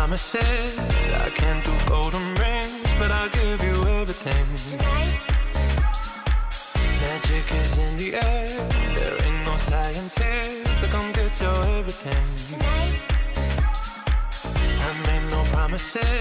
promises. I can't do golden rings, but I'll give you everything. Tonight, Magic is in the air. There ain't no science here to come get your everything. tonight, I made no promises.